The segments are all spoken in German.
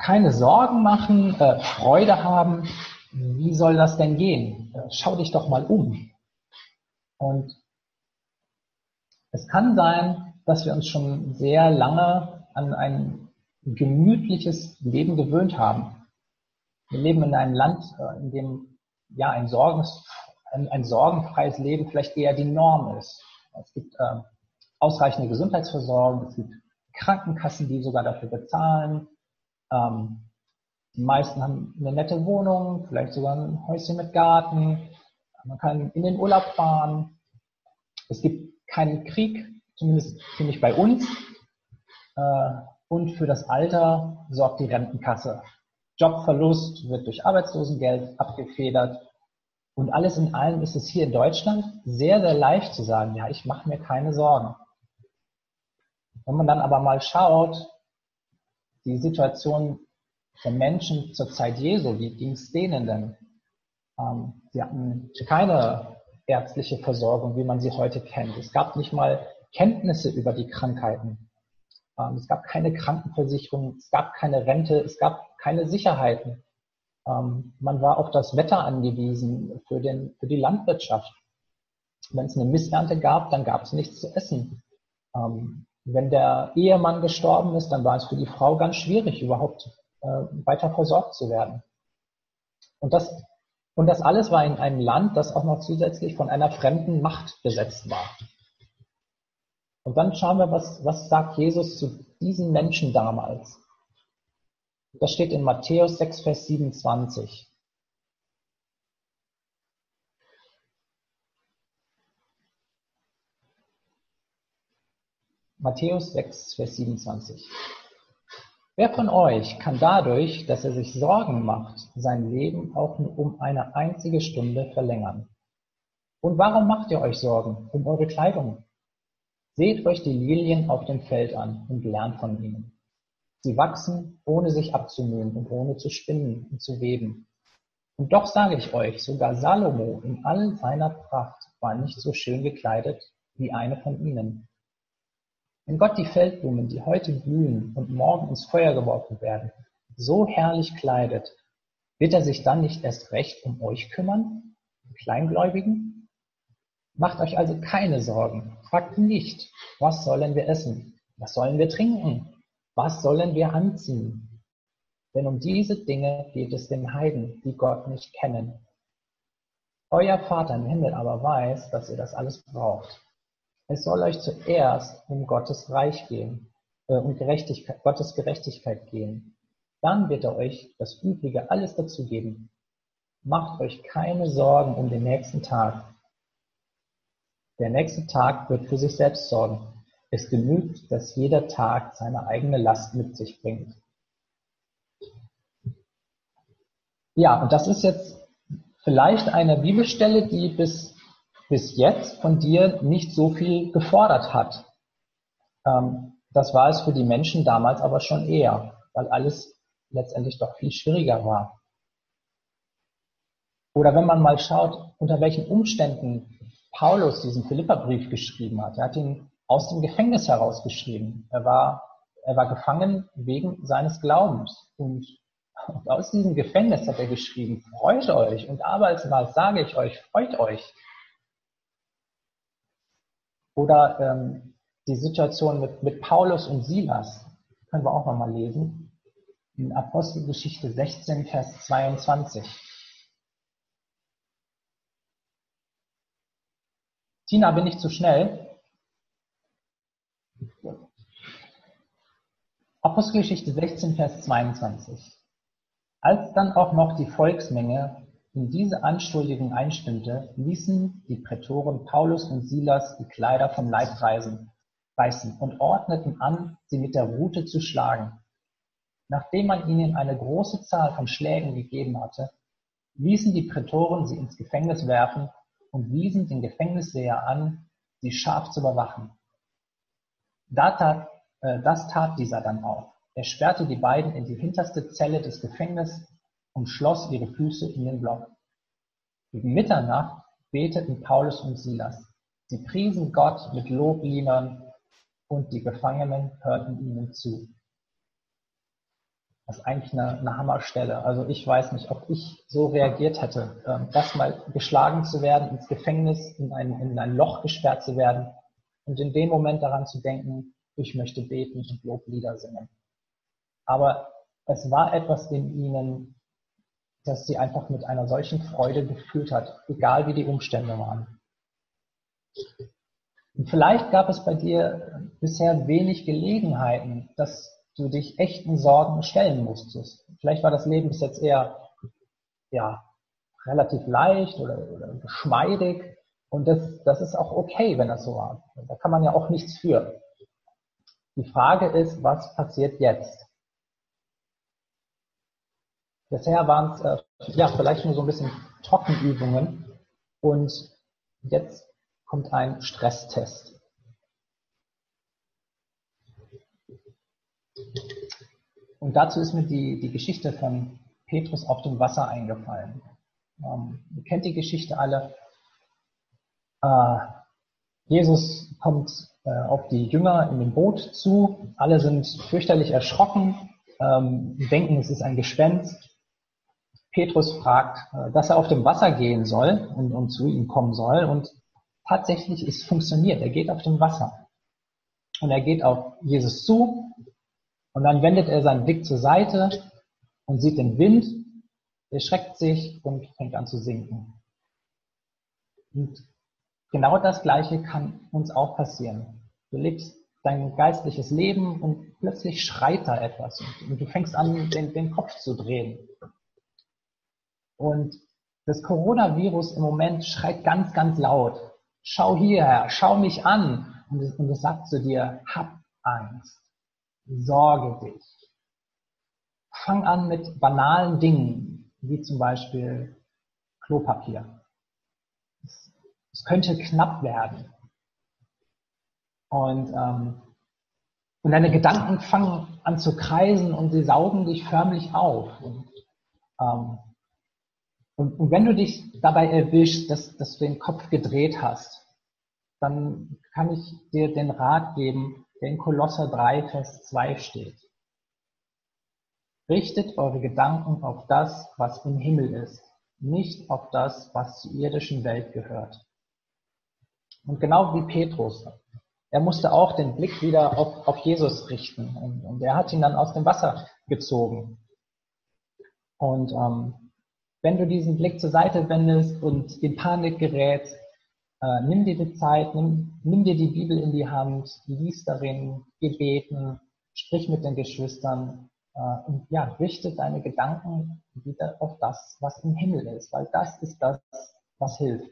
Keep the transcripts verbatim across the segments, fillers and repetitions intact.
keine Sorgen machen, äh, Freude haben. Wie soll das denn gehen? Äh, schau dich doch mal um. Und es kann sein, dass wir uns schon sehr lange an ein gemütliches Leben gewöhnt haben. Wir leben in einem Land, in dem ja ein, Sorgens, ein, ein sorgenfreies Leben vielleicht eher die Norm ist. Es gibt äh, ausreichende Gesundheitsversorgung, es gibt Krankenkassen, die sogar dafür bezahlen. Ähm, die meisten haben eine nette Wohnung, vielleicht sogar ein Häuschen mit Garten. Man kann in den Urlaub fahren. Es gibt keinen Krieg, zumindest nicht bei uns. Äh, und für das Alter sorgt die Rentenkasse. Jobverlust wird durch Arbeitslosengeld abgefedert. Und alles in allem ist es hier in Deutschland sehr, sehr leicht zu sagen, ja, ich mache mir keine Sorgen. Wenn man dann aber mal schaut, die Situation der Menschen zur Zeit Jesu, wie ging es denen denn? Ähm, sie hatten keine ärztliche Versorgung, wie man sie heute kennt. Es gab nicht mal Kenntnisse über die Krankheiten. Ähm, es gab keine Krankenversicherung, es gab keine Rente, es gab keine Sicherheiten. Ähm, man war auf das Wetter angewiesen für, den, für die Landwirtschaft. Wenn es eine Missernte gab, dann gab es nichts zu essen. Ähm, wenn der Ehemann gestorben ist, dann war es für die Frau ganz schwierig, überhaupt äh, weiter versorgt zu werden. Und das, und das alles war in einem Land, das auch noch zusätzlich von einer fremden Macht besetzt war. Und dann schauen wir, was, was sagt Jesus zu diesen Menschen damals. Das steht in Matthäus sechs, Vers siebenundzwanzig. Matthäus sechs, Vers siebenundzwanzig. Wer von euch kann dadurch, dass er sich Sorgen macht, sein Leben auch nur um eine einzige Stunde verlängern? Und warum macht ihr euch Sorgen um eure Kleidung? Seht euch die Lilien auf dem Feld an und lernt von ihnen. Sie wachsen, ohne sich abzumühen und ohne zu spinnen und zu weben. Und doch sage ich euch, sogar Salomo in all seiner Pracht war nicht so schön gekleidet wie eine von ihnen. Wenn Gott die Feldblumen, die heute blühen und morgen ins Feuer geworfen werden, so herrlich kleidet, wird er sich dann nicht erst recht um euch kümmern, die Kleingläubigen? Macht euch also keine Sorgen, fragt nicht, was sollen wir essen, was sollen wir trinken, was sollen wir anziehen? Denn um diese Dinge geht es den Heiden, die Gott nicht kennen. Euer Vater im Himmel aber weiß, dass ihr das alles braucht. Es soll euch zuerst um Gottes Reich gehen, äh, um Gerechtigkeit, Gottes Gerechtigkeit gehen. Dann wird er euch das Übrige alles dazu geben. Macht euch keine Sorgen um den nächsten Tag. Der nächste Tag wird für sich selbst sorgen. Es genügt, dass jeder Tag seine eigene Last mit sich bringt. Ja, und das ist jetzt vielleicht eine Bibelstelle, die bis bis jetzt von dir nicht so viel gefordert hat. Ähm, das war es für die Menschen damals aber schon eher, weil alles letztendlich doch viel schwieriger war. Oder wenn man mal schaut, unter welchen Umständen Paulus diesen Philipperbrief geschrieben hat. Er hat ihn aus dem Gefängnis herausgeschrieben. Er war, er war gefangen wegen seines Glaubens. Und aus diesem Gefängnis hat er geschrieben, freut euch. Und abermals sage ich euch, freut euch. Oder ähm, die Situation mit, mit Paulus und Silas, können wir auch nochmal lesen, in Apostelgeschichte sechzehn, Vers zweiundzwanzig. Tina, bin ich zu schnell? Apostelgeschichte sechzehn, Vers zweiundzwanzig. Als dann auch noch die Volksmenge in diese Anschuldigung einstimmte, ließen die Prätoren Paulus und Silas die Kleider vom Leib reißen und ordneten an, sie mit der Rute zu schlagen. Nachdem man ihnen eine große Zahl von Schlägen gegeben hatte, ließen die Prätoren sie ins Gefängnis werfen und wiesen den Gefängnisseher an, sie scharf zu überwachen. Da tat, äh, das tat dieser dann auch. Er sperrte die beiden in die hinterste Zelle des Gefängnisses und schloss ihre Füße in den Block. Gegen Mitternacht beteten Paulus und Silas. Sie priesen Gott mit Lobliedern und die Gefangenen hörten ihnen zu. Das ist eigentlich eine, eine Hammerstelle. Also ich weiß nicht, ob ich so reagiert hätte, ähm, erstmal geschlagen zu werden, ins Gefängnis, in ein, in ein Loch gesperrt zu werden und in dem Moment daran zu denken, ich möchte beten und Loblieder singen. Aber es war etwas in ihnen, das sie einfach mit einer solchen Freude gefüllt hat, egal wie die Umstände waren. Und vielleicht gab es bei dir bisher wenig Gelegenheiten, dass du dich echten Sorgen stellen musstest. Vielleicht war das Leben bis jetzt eher ja, relativ leicht oder, oder geschmeidig und das, das ist auch okay, wenn das so war. Da kann man ja auch nichts für. Die Frage ist, was passiert jetzt? Bisher waren es äh, ja, vielleicht nur so ein bisschen Trockenübungen und jetzt kommt ein Stresstest. Und dazu ist mir die, die Geschichte von Petrus auf dem Wasser eingefallen. Ähm, ihr kennt die Geschichte alle. Äh, Jesus kommt äh, auf die Jünger in dem Boot zu. Alle sind fürchterlich erschrocken, ähm, denken, es ist ein Gespenst. Petrus fragt, äh, dass er auf dem Wasser gehen soll und, und zu ihm kommen soll. Und tatsächlich, es funktioniert. Er geht auf dem Wasser. Und er geht auf Jesus zu. Und dann wendet er seinen Blick zur Seite und sieht den Wind, erschreckt sich und fängt an zu sinken. Und genau das Gleiche kann uns auch passieren. Du lebst dein geistliches Leben und plötzlich schreit da etwas und, und du fängst an, den, den Kopf zu drehen. Und das Coronavirus im Moment schreit ganz, ganz laut. Schau hierher, schau mich an. Und es, und es sagt zu dir, hab Angst, sorge dich. Fang an mit banalen Dingen, wie zum Beispiel Klopapier. Es, es könnte knapp werden. Und, ähm, und deine Gedanken fangen an zu kreisen und sie saugen dich förmlich auf. Und, ähm, und, und wenn du dich dabei erwischst, dass, dass du den Kopf gedreht hast, dann kann ich dir den Rat geben, der in Kolosser drei, Vers zwei steht. Richtet eure Gedanken auf das, was im Himmel ist, nicht auf das, was zur irdischen Welt gehört. Und genau wie Petrus, er musste auch den Blick wieder auf, auf Jesus richten und, und er hat ihn dann aus dem Wasser gezogen. Und ähm, wenn du diesen Blick zur Seite wendest und in Panik gerätst, äh, nimm dir die Zeit, nimm, nimm dir die Bibel in die Hand, lies darin, gebeten, sprich mit den Geschwistern, und ja, richte deine Gedanken wieder auf das, was im Himmel ist, weil das ist das, was hilft.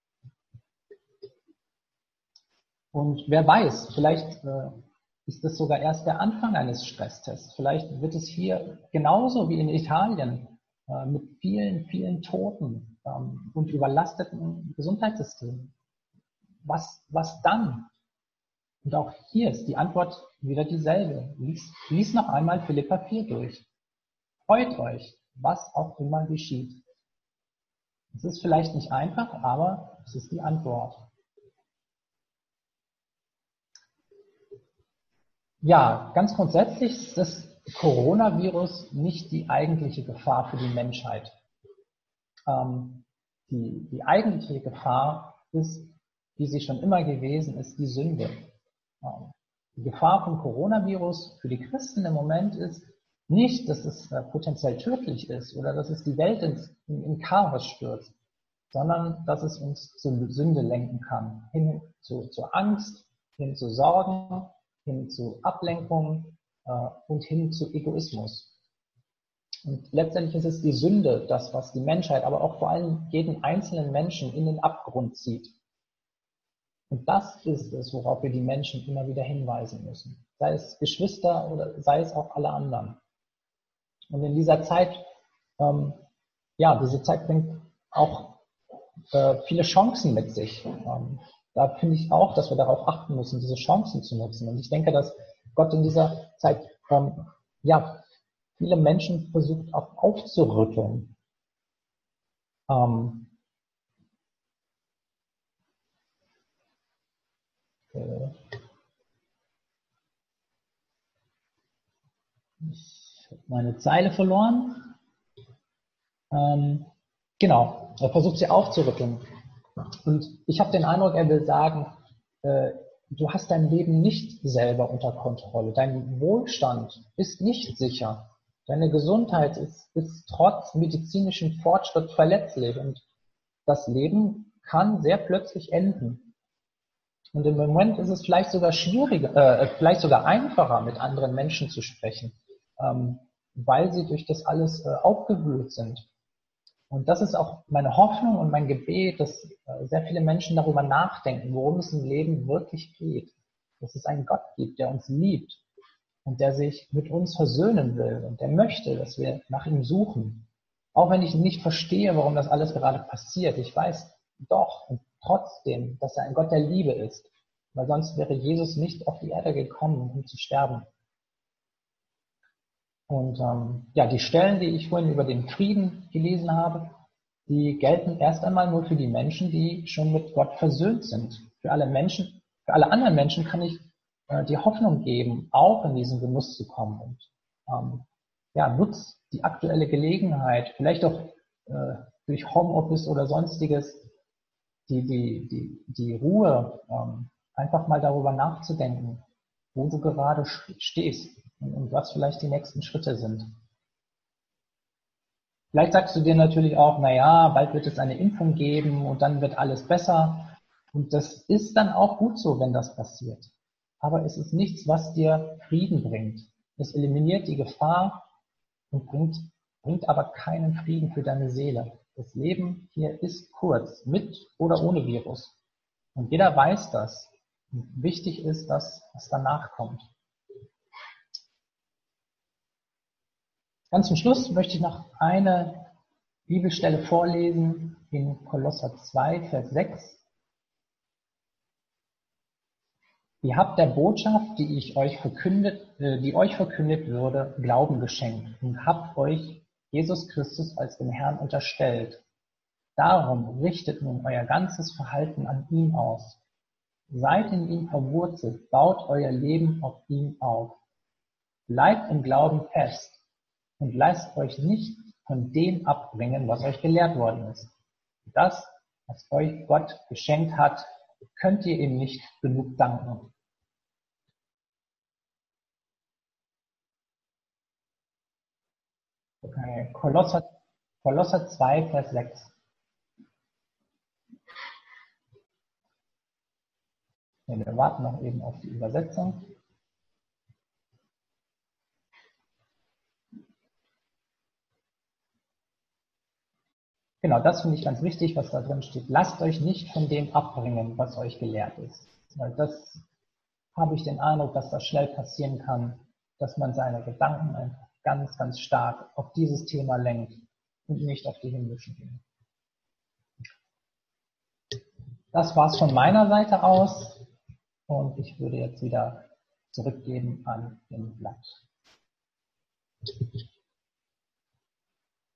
Und wer weiß, vielleicht äh, ist das sogar erst der Anfang eines Stresstests. Vielleicht wird es hier genauso wie in Italien äh, mit vielen, vielen Toten ähm, und überlasteten Gesundheitssystemen. Was, was dann? Und auch hier ist die Antwort wieder dieselbe. Lies, lies noch einmal Philipper vier durch. Freut euch, was auch immer geschieht. Es ist vielleicht nicht einfach, aber es ist die Antwort. Ja, ganz grundsätzlich ist das Coronavirus nicht die eigentliche Gefahr für die Menschheit. Ähm, die, die eigentliche Gefahr ist, wie sie schon immer gewesen ist, die Sünde. Ähm, die Gefahr vom Coronavirus für die Christen im Moment ist nicht, dass es äh, potenziell tödlich ist oder dass es die Welt ins, in, in Chaos stürzt, sondern dass es uns zur Sünde lenken kann, hin zu, zur Angst, hin zu Sorgen, hin zu Ablenkung äh, und hin zu Egoismus. Und letztendlich ist es die Sünde, das, was die Menschheit, aber auch vor allem jeden einzelnen Menschen in den Abgrund zieht. Und das ist es, worauf wir die Menschen immer wieder hinweisen müssen. Sei es Geschwister oder sei es auch alle anderen. Und in dieser Zeit, ähm, ja, diese Zeit bringt auch äh, viele Chancen mit sich. Ähm, da finde ich auch, dass wir darauf achten müssen, diese Chancen zu nutzen. Und ich denke, dass Gott in dieser Zeit, ähm, ja, viele Menschen versucht auch aufzurütteln. Ähm, äh, ich meine Zeile verloren. Ähm, genau, er versucht sie aufzurütteln. Und ich habe den Eindruck, er will sagen, äh, du hast dein Leben nicht selber unter Kontrolle. Dein Wohlstand ist nicht sicher. Deine Gesundheit ist, ist trotz medizinischem Fortschritt verletzlich. Und das Leben kann sehr plötzlich enden. Und im Moment ist es vielleicht sogar schwieriger, äh, vielleicht sogar einfacher, mit anderen Menschen zu sprechen, ähm, weil sie durch das alles äh, aufgewühlt sind. Und das ist auch meine Hoffnung und mein Gebet, dass äh, sehr viele Menschen darüber nachdenken, worum es im Leben wirklich geht. Dass es einen Gott gibt, der uns liebt und der sich mit uns versöhnen will und der möchte, dass wir nach ihm suchen. Auch wenn ich nicht verstehe, warum das alles gerade passiert. Ich weiß doch und trotzdem, dass er ein Gott der Liebe ist. Weil sonst wäre Jesus nicht auf die Erde gekommen, um zu sterben. Und ähm, ja, die Stellen, die ich vorhin über den Frieden gelesen habe, die gelten erst einmal nur für die Menschen, die schon mit Gott versöhnt sind. Für alle Menschen, für alle anderen Menschen kann ich äh, die Hoffnung geben, auch in diesen Genuss zu kommen. Und ähm, ja, nutzt die aktuelle Gelegenheit, vielleicht auch äh, durch Homeoffice oder sonstiges, die, die, die, die Ruhe, ähm, einfach mal darüber nachzudenken, wo du gerade stehst und, und was vielleicht die nächsten Schritte sind. Vielleicht sagst du dir natürlich auch, naja, bald wird es eine Impfung geben und dann wird alles besser. Und das ist dann auch gut so, wenn das passiert. Aber es ist nichts, was dir Frieden bringt. Es eliminiert die Gefahr und bringt, bringt aber keinen Frieden für deine Seele. Das Leben hier ist kurz, mit oder ohne Virus. Und jeder weiß das. Und wichtig ist, dass was danach kommt. Ganz zum Schluss möchte ich noch eine Bibelstelle vorlesen in Kolosser zwei, Vers sechs. Ihr habt der Botschaft, die ich euch verkündet, äh, die euch verkündet würde, Glauben geschenkt und habt euch Jesus Christus als den Herrn unterstellt. Darum richtet nun euer ganzes Verhalten an ihm aus. Seid in ihm verwurzelt, baut euer Leben auf ihm auf. Bleibt im Glauben fest und lasst euch nicht von dem abbringen, was euch gelehrt worden ist. Das, was euch Gott geschenkt hat, könnt ihr ihm nicht genug danken. Okay. Kolosser, Kolosser zwei, Vers sechs. Ja, wir warten noch eben auf die Übersetzung. Genau, das finde ich ganz wichtig, was da drin steht. Lasst euch nicht von dem abbringen, was euch gelehrt ist. Weil das habe ich den Eindruck, dass das schnell passieren kann, dass man seine Gedanken einfach ganz, ganz stark auf dieses Thema lenkt und nicht auf die himmlischen Dinge. Das war's von meiner Seite aus und ich würde jetzt wieder zurückgeben an den Blatt.